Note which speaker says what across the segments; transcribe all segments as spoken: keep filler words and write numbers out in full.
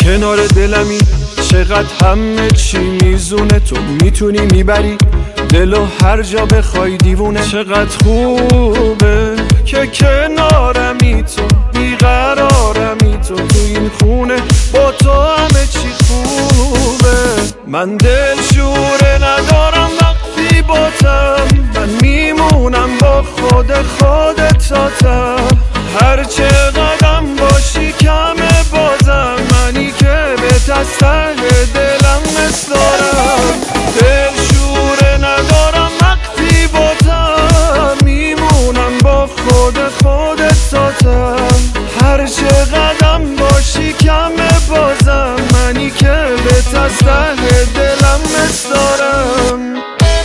Speaker 1: کنار دلمی چقدر همه چی میزونه، تو میتونی میبری دلو هر جا بخوای دیوونه. چقدر خوبه که کنارمی تو، بیقرارمی تو، تو این خونه با تو همه چی خوبه. من دل شوره ندارم وقتی باتم، من میمونم با خود خودت تاتم. هر چه قدم باشی کمه بازم، منی که به ته دلم مسدارم. دل شوره ندارم وقتی باتم، میمونم با خود خودت تاتم. هر چه قدم باشی کمه بازم، منی که به ته دلم مسدارم.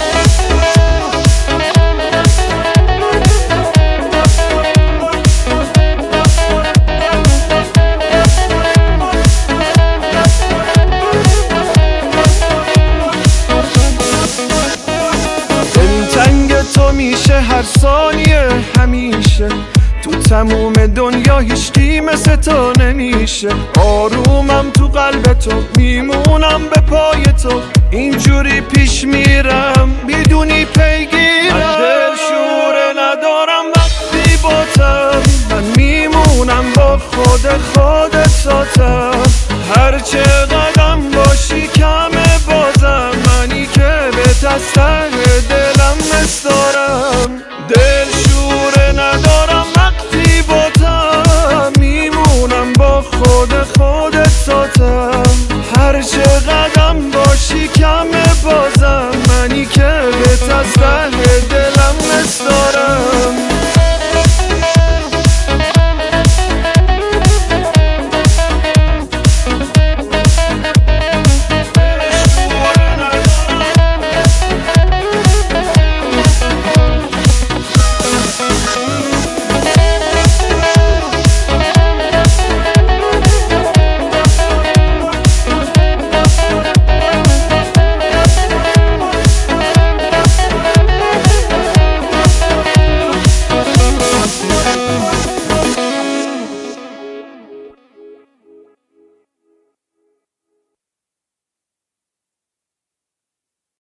Speaker 1: تو میشه هر ثانیه همیشه، تو تموم دنیا هیچکی مثل تو نمیشه. آرومم تو قلب تو، میمونم به پای تو، اینجوری پیش میرم بدونی پیگیرم. من دل شوره ندارم